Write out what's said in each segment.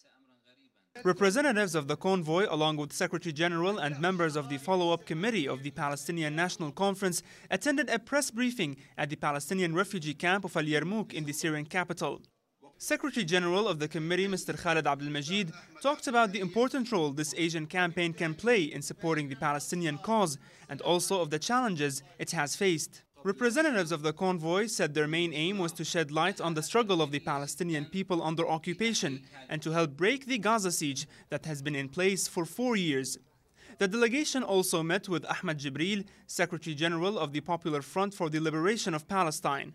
Representatives of the convoy, along with Secretary General and members of the follow-up committee of the Palestinian National Conference, attended a press briefing at the Palestinian refugee camp of Al Yarmouk in the Syrian capital. Secretary General of the committee, Mr. Khaled Abdel Majid, talked about the important role this Asian campaign can play in supporting the Palestinian cause and also of the challenges it has faced. Representatives of the convoy said their main aim was to shed light on the struggle of the Palestinian people under occupation and to help break the Gaza siege that has been in place for 4 years. The delegation also met with Ahmed Jibril, Secretary General of the Popular Front for the Liberation of Palestine.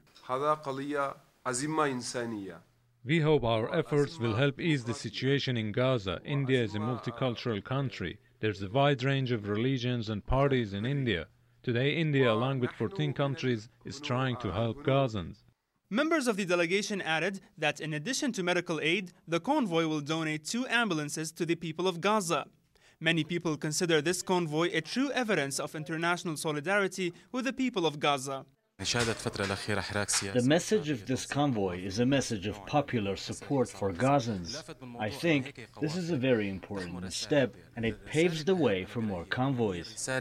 We hope our efforts will help ease the situation in Gaza. India is a multicultural country. There's a wide range of religions and parties in India. Today, India, along with 14 countries, is trying to help Gazans. Members of the delegation added that in addition to medical aid, the convoy will donate 2 ambulances to the people of Gaza. Many people consider this convoy a true evidence of international solidarity with the people of Gaza. The message of this convoy is a message of popular support for Gazans. I think this is a very important step, and it paves the way for more convoys.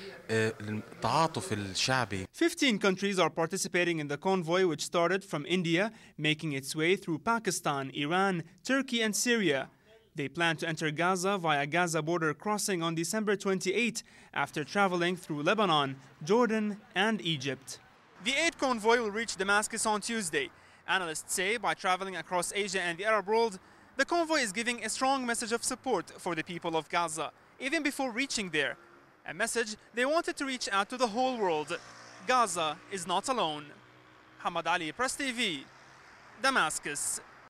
15 countries are participating in the convoy, which started from India, making its way through Pakistan, Iran, Turkey and Syria. They plan to enter Gaza via Gaza border crossing on December 28 after traveling through Lebanon, Jordan and Egypt. The aid convoy will reach Damascus on Tuesday. Analysts say by traveling across Asia and the Arab world, the convoy is giving a strong message of support for the people of Gaza, even before reaching there. A message they wanted to reach out to the whole world. Gaza is not alone. Hamad Ali, Press TV, Damascus.